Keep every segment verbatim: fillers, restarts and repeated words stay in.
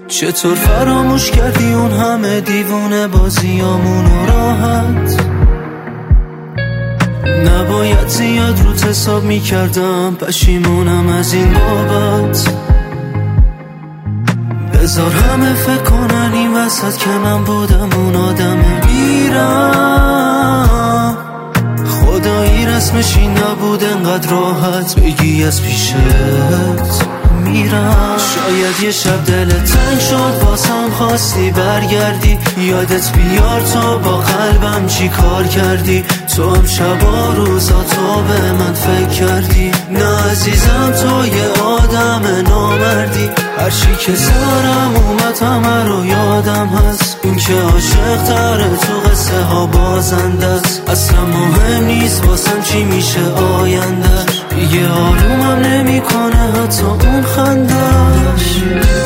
چطور فراموش کردی اون همه دیوونه بازیامونو راحت؟ نباید زیاد روت حساب میکردم، پشیمونم از این بابت. بذار همه فکر کنن این وسط که من بودم اون آدم بیرم. خدایی رسمش این نبود انقدر راحت بگی از پیشت میرم. شاید یه شب دلت تنگ شد واسم خواستی برگردی، یادت بیار تو با قلبم چی کار کردی. تو هم شبا روزا تو به من فکر کردی. نه عزیزم تو یه آدم نامردی، هرچی که سرم اومد همه رو یادم هست. اون که عاشق تره تو قصه ها بازنده است. اصلا مهم نیست واسم چی میشه آیندهش، دیگه آرومم نمی کنه حتی اون خندش.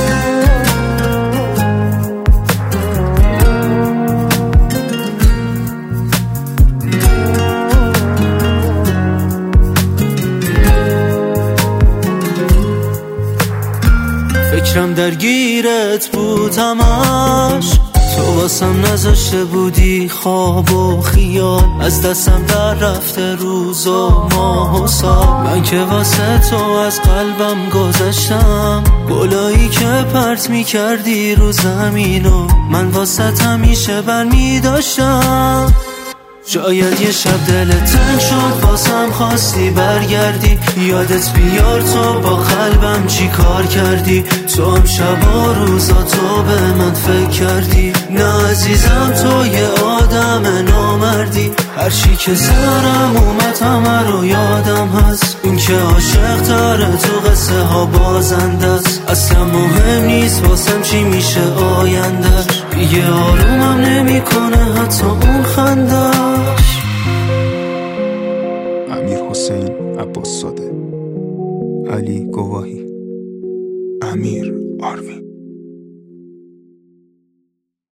فکرم درگیرت بود همش، تو واسم نذاشته بودی خواب و خیال. از دستم در رفته روز و ماه و سال. من که واسه تو از قلبم گذاشتم، گلایی که پرت میکردی رو زمینو من واسه همیشه بر میداشتم. شاید یه شب دلت تنگ شد واسم خواستی برگردی، یادت بیار تو با قلبم چی کار کردی. تو هم شبا روزا تو به من فکر کردی. نه عزیزم تو یه آدم نامردی، هرچی که سرم اومد همه رو یادم هست. اون که عاشق تره تو قصه ها بازنده است. اصلا مهم نیست واسم چی میشه آیندهش، دیگه آرومم نمی کنه حتی اون خندش. امیر حسین عباس زاده، علی گواهی، امیر آروین.